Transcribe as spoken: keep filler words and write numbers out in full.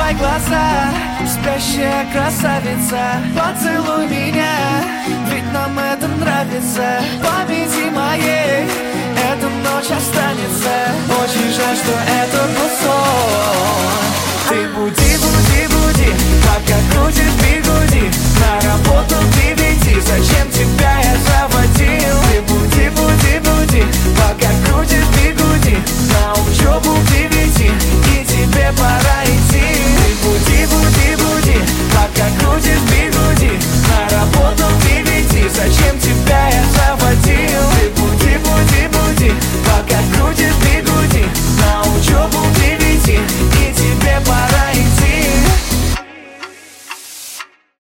Закрывай глаза, спящая красавица, поцелуй меня, ведь нам это нравится. В памяти моей эта ночь останется. Очень жаль, что это был сон. Ты буди, буди, буди, пока крутишь бигуди. На работу ты веди, зачем тебя я заводил? Ты буди, буди, буди, пока крутишь бигуди. На учебу ты веди, и тебе пора